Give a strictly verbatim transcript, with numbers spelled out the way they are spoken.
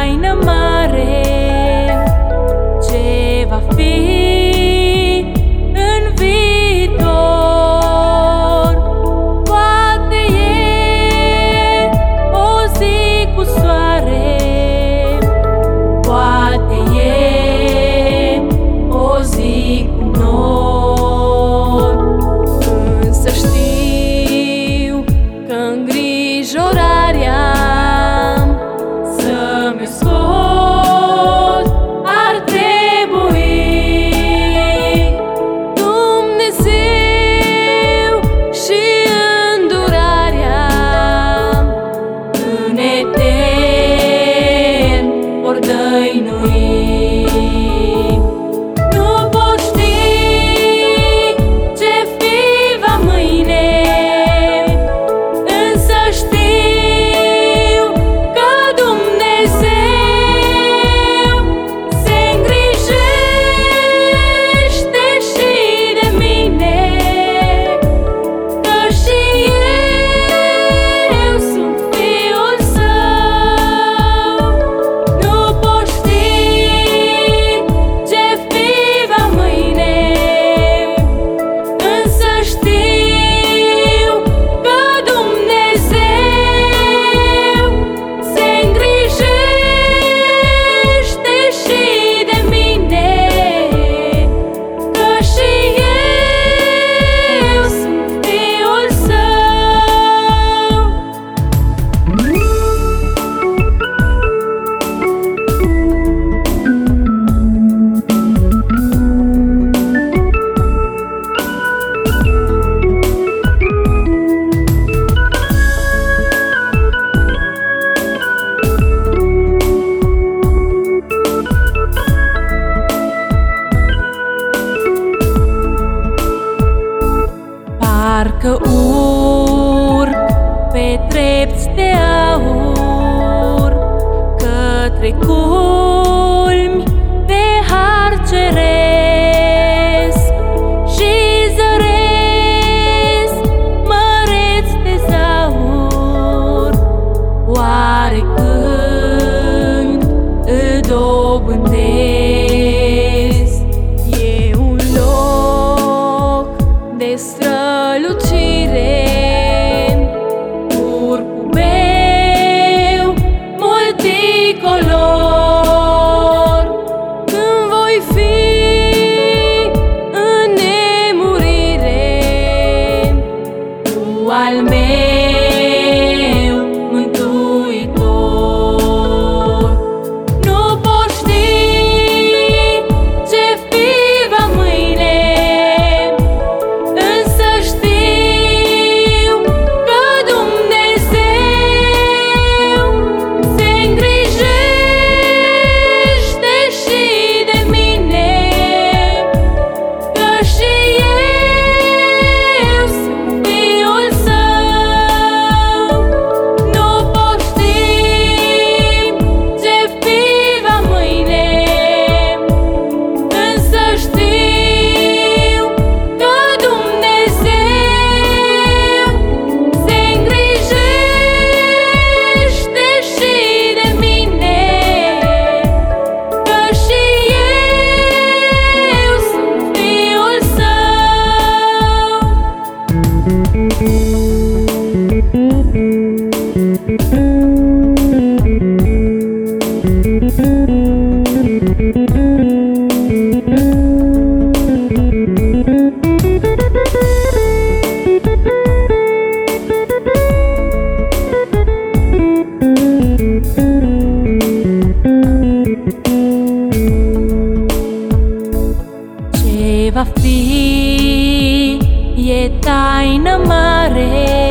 taină mare ce va fi în viitor. Poate e o zi cu soare, poate e o zi cu nor, însă știu că îngrijorarea să-mi scot ar trebui. Dumnezeu și îndurarea în etern vor dăinui. Nu pot ști ce fi va mâine, însă știu că Dumnezeu se îngrijește și de mine, că și eu sunt fiul Său. Nu pot ști ce fi va mâine, însă știu că Dumnezeu se îngrijește și de mine, că și eu sunt fiul Său. Parcă urc pe trepți de aur către culmi de har ceresc și zăresc măreți tezaur. Oare când îl dobândesc? E un loc de strălucire, curcul meu multicolor. Când voi fi în nemurire, Tu al meu mântuitor. Nu pot ști ce fi va mâine, însă știu că Dumnezeu se îngrijește și de mine, că și eu sunt fiul Său. Nu pot ști ce fi va mâine, însă știu că Dumnezeu se îngrijește și de mine, că și eu sunt fiul Ce va fi e taină mare